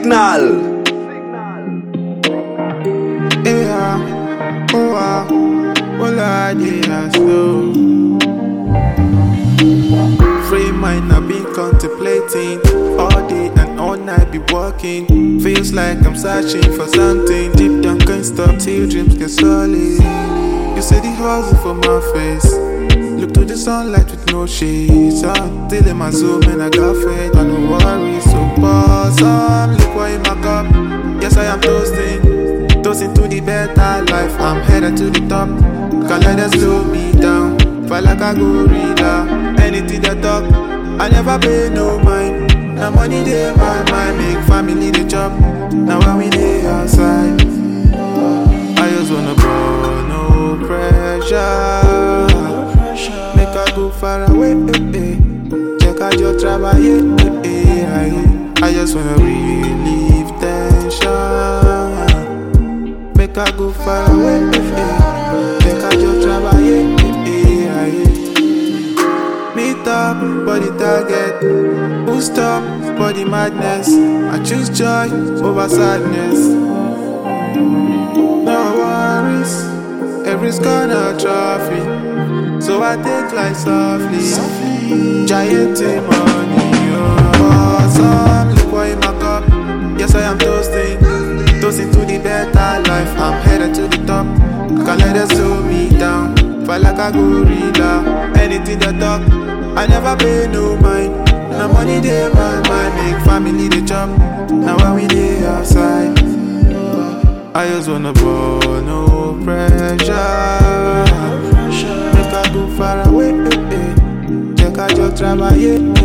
Signal. Yeah, oh ah, oh la yeah, slow. Free mind I've been contemplating all day and all night be walking. Feels like I'm searching for something deep down, can't stop till dreams get solid. You see the hustle for my face. Look to the sunlight with no shades. Still in my zone, man, I got faith. I no worries, so pause on. Look what in my cup. Yes, I am toasting. Toasting to the better life. I'm headed to the top. Can't let that slow me down. Feel like I go reader. Anything that talk, I never pay no mind. Now money they my mind. Make family the job. Now when we dey outside, I just wanna ball, no pressure. Make I go far away, check out your trouble, I just wanna relieve tension. Make I go far away, check out your trouble, meet up, body target, boost up, body madness. I choose joy over sadness. No worries, every scorner trophy. So I take life softly. Giant money, awesome. Look what in my cup. Yes, I am toasting. Toasting to the better life. I'm headed to the top. Can't let it slow me down. Feel like I go reader. Anything that talk, I never pay no mind. Now money they my mind. Make family the job. Now when we dey outside, I just wanna ball, no pressure. Make I go far away, check out your trouble,